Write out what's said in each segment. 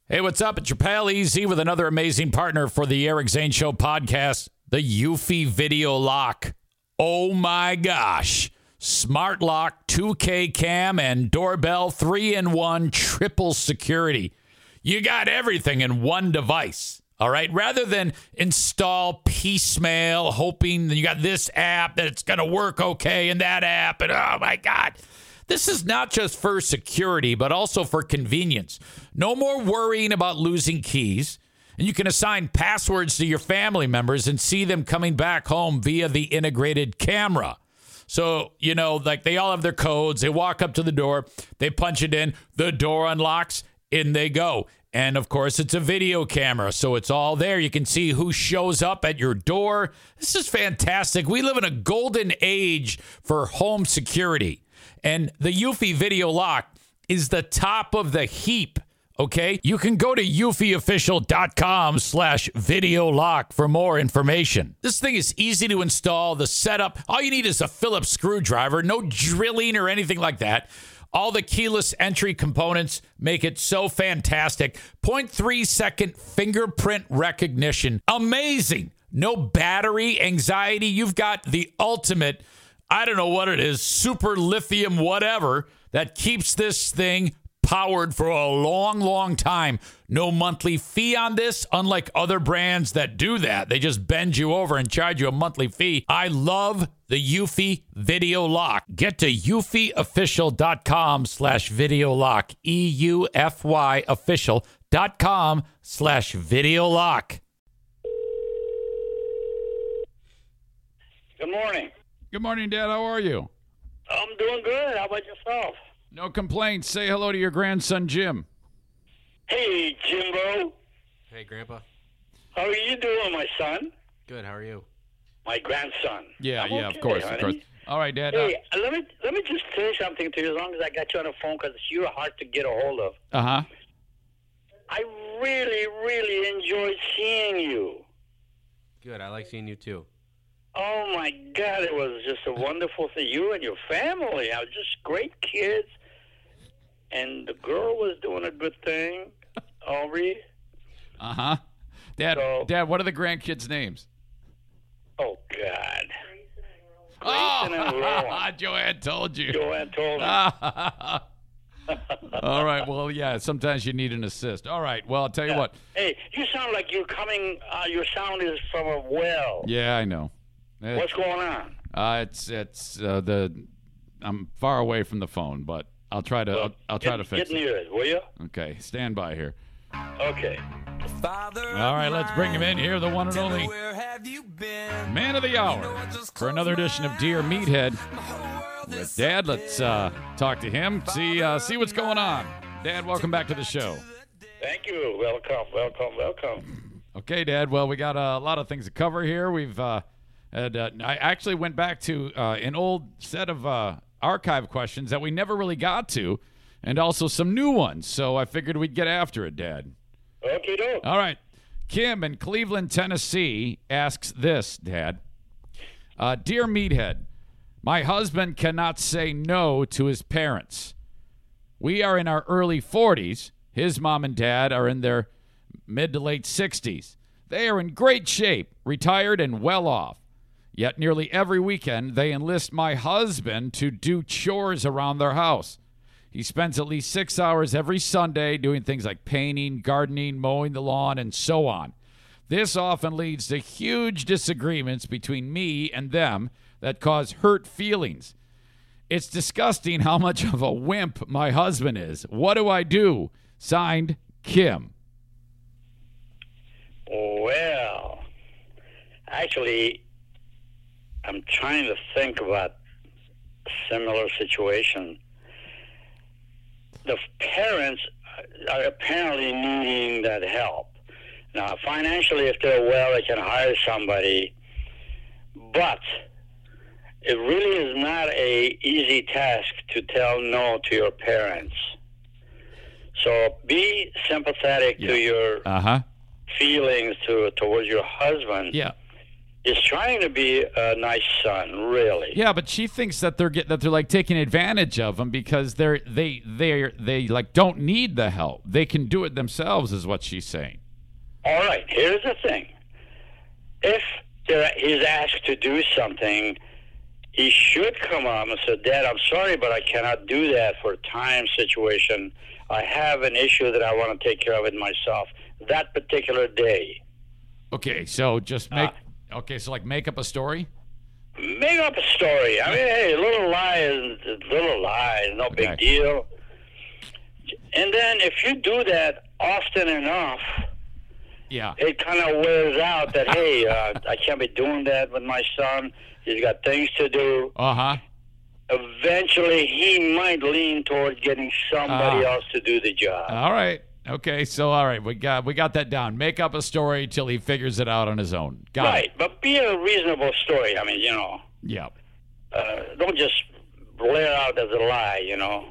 Hey, what's up? It's your pal Easy with another amazing partner for the Eric Zane Show podcast, the Eufy Video Lock. Oh my gosh. Smart lock, 2K cam, and doorbell, 3-in-1 triple security. You got everything in one device. All right. Rather than install piecemeal, hoping that you got this app that it's going to work okay and that app. And oh my God. This is not just for security, but also for convenience. No more worrying about losing keys. And you can assign passwords to your family members and see them coming back home via the integrated camera. So, you know, like they all have their codes. They walk up to the door. They punch it in. The door unlocks. In they go. And, of course, it's a video camera, so it's all there. You can see who shows up at your door. This is fantastic. We live in a golden age for home security. And the Eufy Video Lock is the top of the heap, okay? You can go to eufyofficial.com/video lock for more information. This thing is easy to install. The setup, all you need is a Phillips screwdriver, no drilling or anything like that. All the keyless entry components make it so fantastic. 0.3-second fingerprint recognition. Amazing. No battery anxiety. You've got the ultimate, I don't know what it is, super lithium whatever that keeps this thing powered for a long, long time. No monthly fee on this, unlike other brands that do that. They just bend you over and charge you a monthly fee. I love the Eufy Video Lock. Get to eufyofficial.com/video lock. EUFY official.com/video lock. Good morning. Good morning, Dad. How are you? I'm doing good. How about yourself? No complaints. Say hello to your grandson, Jim. Hey, Jimbo. Hey, Grandpa. How are you doing, my son? Good. How are you? My grandson. Yeah, I'm yeah, okay, of course, honey. of course. All right, Dad. Hey, let me just say something to you as long as I got you on the phone because you're hard to get a hold of. Uh-huh. I really, really enjoyed seeing you. Good. I like seeing you, too. Oh, my God. It was just a wonderful thing. You and your family are just great kids. And the girl was doing a good thing, Aubrey. Uh-huh. Dad, So- Dad, what are the grandkids' names? Oh, God. Oh, and Rowan. Joanne told you. Joanne told me. All right. Well, yeah, sometimes you need an assist. All right. Well, I'll tell you what. Hey, you sound like you're coming, your sound is from a well. Yeah, I know. What's going on? I'm far away from the phone, but I'll try to I'll try to fix Get it. near it, will you? Okay, stand by here. Okay. All right, let's bring him in here, the one and only man of the hour for another edition of Dear Meathead with Dad. Let's talk to him, see what's going on. Dad, welcome back to the show. Thank you. Welcome. Okay, Dad. Well, we got a lot of things to cover here. We've I actually went back to an old set of archive questions that we never really got to, and also some new ones. So I figured we'd get after it, Dad. Okay, doke. All right. Kim in Cleveland, Tennessee asks this, Dad. Dear Meathead, my husband cannot say no to his parents. We are in our early 40s. His mom and dad are in their mid to late 60s. They are in great shape, retired and well off. Yet nearly every weekend, they enlist my husband to do chores around their house. He spends at least 6 hours every Sunday doing things like painting, gardening, mowing the lawn, and so on. This often leads to huge disagreements between me and them that cause hurt feelings. It's disgusting how much of a wimp my husband is. What do I do? Signed, Kim. Well, actually, I'm trying to think about a similar situation. The parents are apparently needing that help. Now, financially, if they're well, they can hire somebody. But it really is not a easy task to tell no to your parents. So be sympathetic to your feelings towards your husband. Yeah. is trying to be a nice son, really. Yeah, but she thinks that they're like taking advantage of him because they like don't need the help. They can do it themselves, is what she's saying. All right, here's the thing. If he's asked to do something, he should come up and say, Dad, I'm sorry, but I cannot do that for a time situation. I have an issue that I want to take care of it myself that particular day. Okay, so just make make up a story? Make up a story. I mean, hey, a little lie is a little lie. No big deal. And then if you do that often enough, it kind of wears out that, hey, I can't be doing that with my son. He's got things to do. Uh-huh. Eventually, he might lean toward getting somebody else to do the job. All right. Okay, so all right, we got that down. Make up a story till he figures it out on his own. Got it. Right, but be a reasonable story. I mean, Yeah. Don't just blare out as a lie.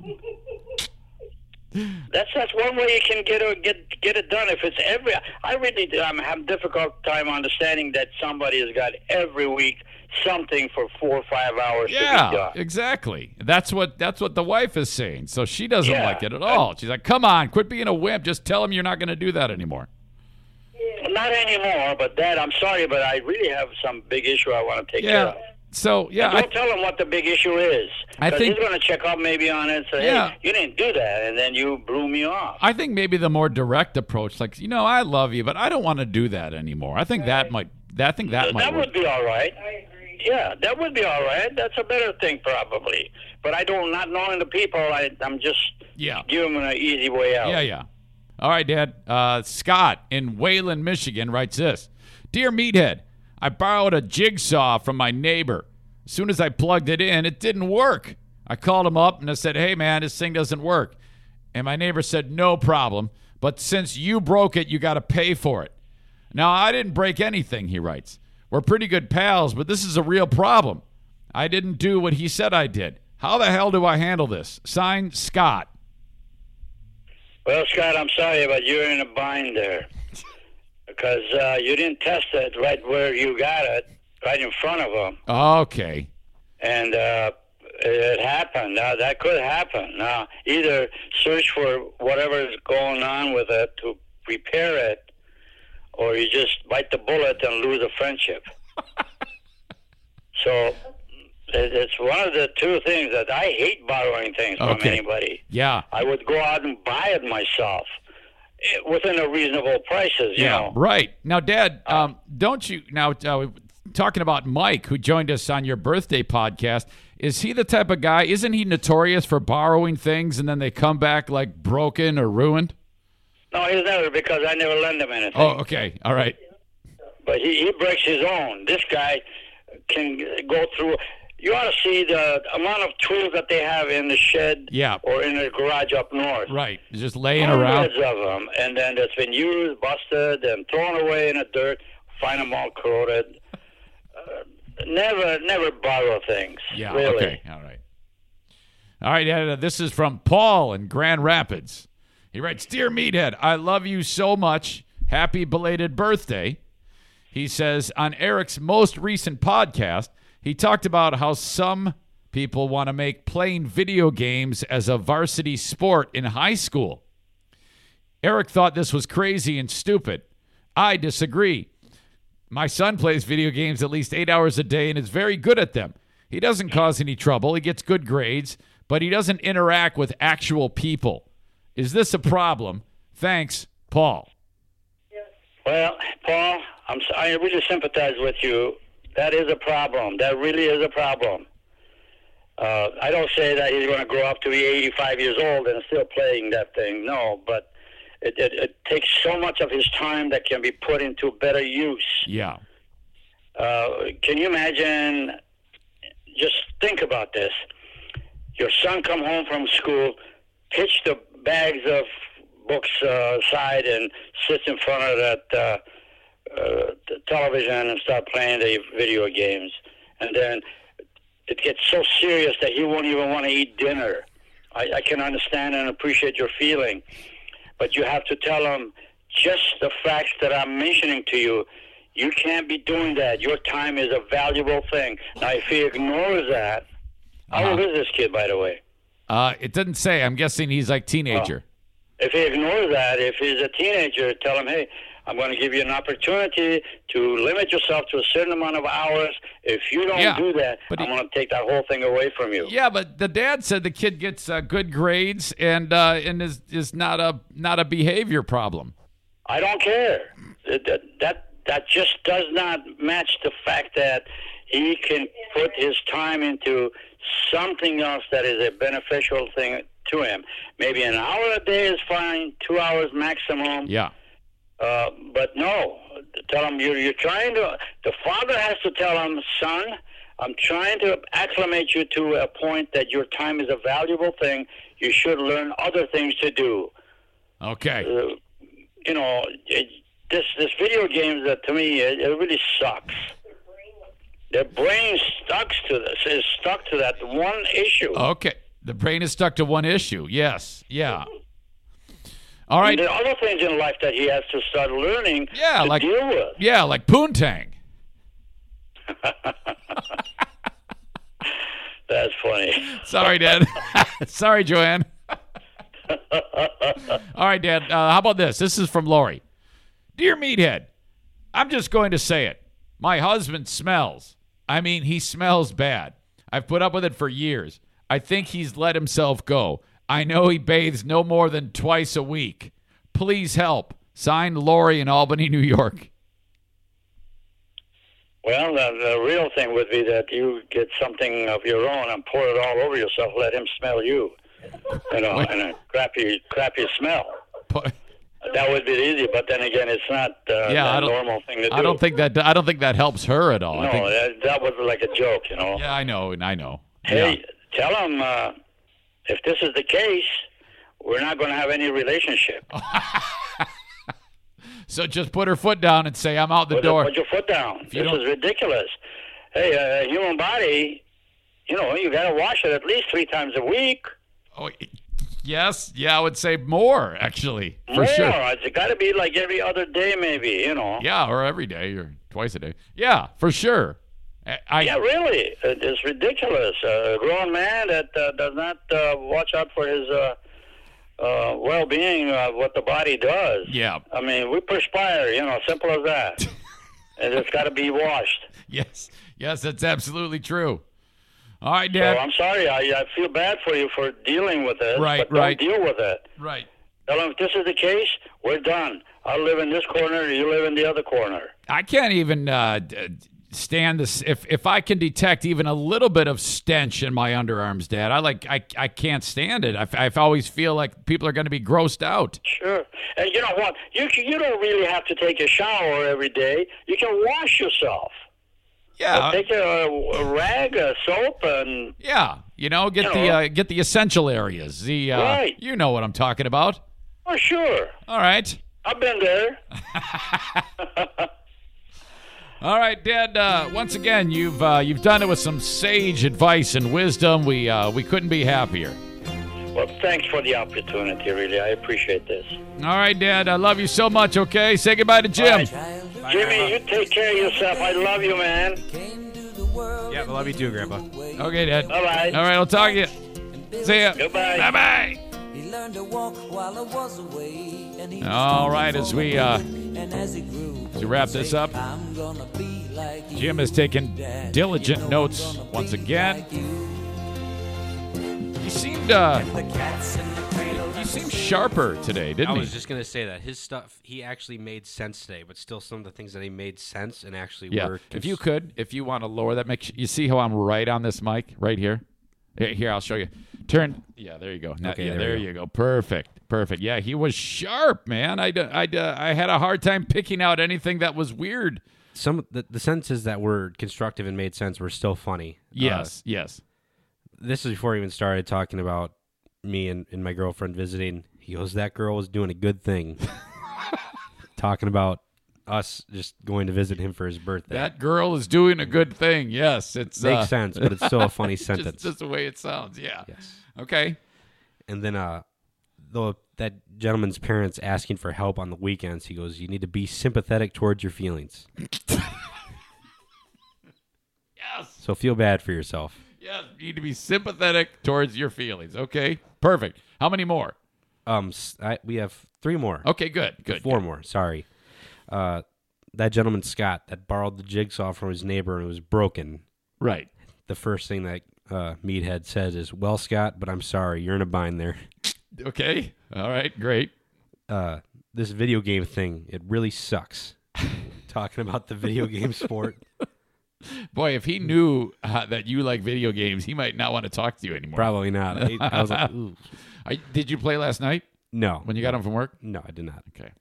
That's one way you can get it done. If it's I'm having difficult time understanding that somebody has got every week something for 4 or 5 hours to be done. Yeah, exactly. That's what the wife is saying. So she doesn't like it at all. She's like, "Come on, quit being a wimp. Just tell him you're not going to do that anymore." Not anymore, but Dad, I'm sorry, but I really have some big issue I want to take care of. So, and don't tell him what the big issue is. Because he's going to check up maybe on it and say, hey, you didn't do that, and then you blew me off. I think maybe the more direct approach, like, I love you, but I don't want to do that anymore. I think that might work. Would be all right. I agree. Yeah, that would be all right. That's a better thing probably. But not knowing the people, I'm just giving them an easy way out. Yeah. All right, Dad. Scott in Wayland, Michigan writes this. Dear Meathead, I borrowed a jigsaw from my neighbor. As soon as I plugged it in, it didn't work. I called him up and I said, hey, man, this thing doesn't work. And my neighbor said, no problem. But since you broke it, you got to pay for it. Now, I didn't break anything, he writes. We're pretty good pals, but this is a real problem. I didn't do what he said I did. How the hell do I handle this? Signed, Scott. Well, Scott, I'm sorry, but you're in a bind there. Because you didn't test it right where you got it, right in front of them. Okay. And it happened. That could happen. Now, either search for whatever is going on with it to repair it, or you just bite the bullet and lose a friendship. So it's one of the two things that I hate borrowing things from anybody. Yeah. I would go out and buy it myself. Within a reasonable prices, you know. Right. Now, Dad, don't you, now, talking about Mike, who joined us on your birthday podcast, is he the type of guy, isn't he notorious for borrowing things and then they come back like broken or ruined? No, he's never, because I never lend him anything. Oh, okay. All right. But he breaks his own. This guy can go through. You ought to see the amount of tools that they have in the shed or in the garage up north. Right. Just laying around. Hundreds of them. And then it's been used, busted, and thrown away in the dirt. Find them all corroded. Never borrow things. Yeah, really. Okay. All right. All right, this is from Paul in Grand Rapids. He writes, Dear Meathead, I love you so much. Happy belated birthday. He says, on Eric's most recent podcast, he talked about how some people want to make playing video games as a varsity sport in high school. Eric thought this was crazy and stupid. I disagree. My son plays video games at least 8 hours a day and is very good at them. He doesn't cause any trouble. He gets good grades, but he doesn't interact with actual people. Is this a problem? Thanks, Paul. Well, Paul, I really sympathize with you. That is a problem. That really is a problem. I don't say that he's going to grow up to be 85 years old and still playing that thing. No, but it takes so much of his time that can be put into better use. Yeah. Can you imagine? Just think about this. Your son come home from school, pitch the bags of books aside and sits in front of that the television and start playing the video games. And then it gets so serious that he won't even want to eat dinner. I can understand and appreciate your feeling, but you have to tell him just the facts that I'm mentioning to you. You can't be doing that. Your time is a valuable thing. Now, if he ignores that, how old is this kid, by the way? It doesn't say. I'm guessing he's like teenager. If he ignores that, if he's a teenager, tell him, hey, I'm going to give you an opportunity to limit yourself to a certain amount of hours. If you don't do that, I'm going to take that whole thing away from you. Yeah, but the dad said the kid gets good grades and is not a behavior problem. I don't care. That just does not match the fact that he can put his time into something else that is a beneficial thing to him. Maybe an hour a day is fine, 2 hours maximum. Yeah. But no, tell him you're trying to. The father has to tell him, son, I'm trying to acclimate you to a point that your time is a valuable thing. You should learn other things to do. Okay. This video games, to me, it really sucks. Their brain is stuck to that one issue. Okay. The brain is stuck to one issue. Yes. Yeah. All right. And there are other things in life that he has to start learning to deal with. Yeah, like poontang. That's funny. Sorry, Dad. Sorry, Joanne. All right, Dad. How about this? This is from Lori. Dear Meathead, I'm just going to say it. My husband smells. I mean, he smells bad. I've put up with it for years. I think he's let himself go. I know he bathes no more than twice a week. Please help. Signed, Lori in Albany, New York. Well, the real thing would be that you get something of your own and pour it all over yourself. Let him smell you. And a crappy smell. That would be easy, but then again, it's not a normal thing to do. I don't think that helps her at all. No, that was like a joke, Yeah, I know. Hey, tell him if this is the case, we're not going to have any relationship. So just put her foot down and say, I'm out the door. Put your foot down. This is ridiculous. Hey, a human body, you got to wash it at least 3 times a week. Oh, yes. Yeah, I would say more, actually. For sure. It's got to be like every other day, maybe, Yeah, or every day or twice a day. Yeah, for sure. Yeah, really. It's ridiculous. A grown man that does not watch out for his well-being, what the body does. Yeah. I mean, we perspire, simple as that. And it's got to be washed. Yes, that's absolutely true. All right, Dad. So I'm sorry. I feel bad for you for dealing with it. Right. Don't deal with it. Right. Tell him if this is the case, we're done. I'll live in this corner, you live in the other corner. I can't even stand this. If I can detect even a little bit of stench in my underarms, Dad, I can't stand it. I always feel like people are going to be grossed out. Sure. And you know what? You don't really have to take a shower every day. You can wash yourself. Yeah. Take a rag, a soap, and get the essential areas. Right. You know what I'm talking about. Oh, sure. All right. I've been there. All right, Dad. Once again, you've done it with some sage advice and wisdom. We couldn't be happier. Well, thanks for the opportunity. Really, I appreciate this. All right, Dad. I love you so much. Okay, say goodbye to Jim. Right. Jimmy, you take care of yourself. I love you, man. Yeah, I love you too, Grandpa. Okay, Dad. Bye-bye. All right, I'll talk to you. See ya. Goodbye. Bye-bye. All right, as we wrap this up, Jim has taken diligent notes once again. He seemed sharper today, didn't he? I was just going to say that. His stuff, he actually made sense today, but still some of the things that he made sense and actually worked. If you want to lower that, you see how I'm right on this mic right here? Here, I'll show you. Turn. Yeah, there you go. Okay, there you go. Perfect. Yeah, he was sharp, man. I had a hard time picking out anything that was weird. Some the sentences that were constructive and made sense were still funny. Yes. This is before he even started talking about me and my girlfriend visiting. He goes, that girl was doing a good thing. Talking about us just going to visit him for his birthday. That girl is doing a good thing. Yes, it's makes sense, but it's still a funny sentence. Just the way it sounds. Yeah. Yes. Okay. And then that gentleman's parents asking for help on the weekends, he goes, "You need to be sympathetic towards your feelings." Yes. So feel bad for yourself. Yes. You need to be sympathetic towards your feelings. Okay. Perfect. How many more? We have 3 more. Okay. Good. Good. 4 more. Sorry. That gentleman Scott that borrowed the jigsaw from his neighbor and it was broken. Right. The first thing that Meathead says is, "Well, Scott, but I'm sorry, you're in a bind there." Okay. All right. Great. This video game thing, it really sucks. Talking about the video game sport. Boy, if he knew that you like video games, he might not want to talk to you anymore. Probably not. I was like, ooh. Did you play last night No. when you got home from work? No, I did not. Okay.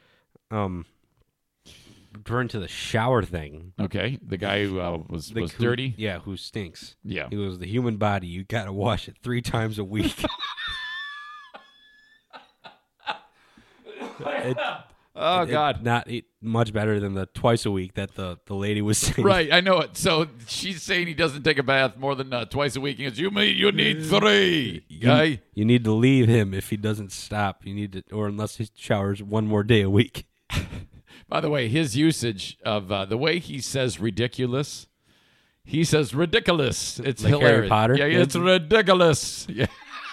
Return to the shower thing. Okay. The guy who was dirty? Yeah, who stinks. Yeah. It was the human body. You got to wash it 3 times a week. God. Not much better than the twice a week that the lady was saying. Right, I know it. So she's saying he doesn't take a bath more than twice a week. He goes, you need 3, guy. You need to leave him if he doesn't stop. You need to, or unless he showers 1 more day a week. By the way, his usage of the way he says ridiculous, he says ridiculous. It's like hilarious. Harry Potter? Yeah, it's ridiculous. Yeah.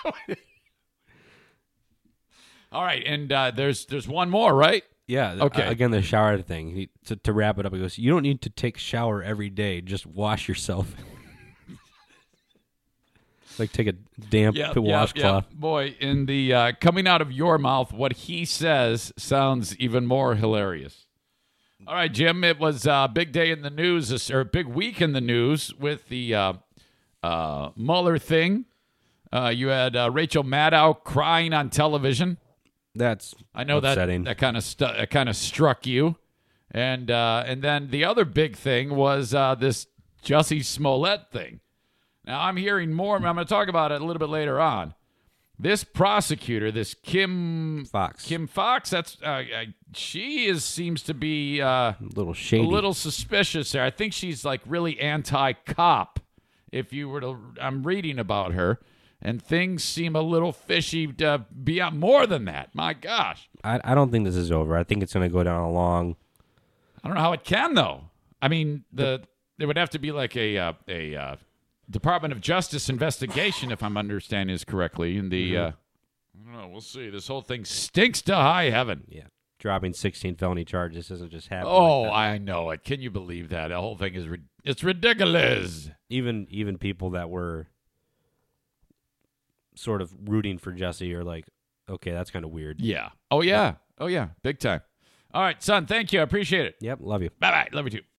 All right, and there's one more, right? Yeah. Okay. Again, the shower thing. To wrap it up, he goes, "You don't need to take a shower every day. Just wash yourself." Like take a damp washcloth. Boy, in the coming out of your mouth, what he says sounds even more hilarious. All right, Jim, it was a big day in the news, or a big week in the news with the Mueller thing. You had Rachel Maddow crying on television. That's I know upsetting. that kind of struck you, and then the other big thing was this Jussie Smollett thing. Now I'm hearing more. I'm going to talk about it a little bit later on. This prosecutor, this Kim Fox. That's she seems to be a little shady, a little suspicious there. I think she's like really anti-cop. If you were to, I'm reading about her. And things seem a little fishy beyond more than that. My gosh. I don't think this is over. I think it's going to go down a long. I don't know how it can, though. I mean, there would have to be like a Department of Justice investigation, if I'm understanding this correctly. And I don't know. We'll see. This whole thing stinks to high heaven. Yeah. Dropping 16 felony charges isn't just happening. Oh, like that. I know it. Can you believe that? The whole thing is it's ridiculous. Even people that were sort of rooting for Jussie are like, okay, that's kind of weird. Yeah. Oh, yeah. Oh, yeah. Big time. All right, son, thank you. I appreciate it. Yep, love you. Bye-bye. Love you, too.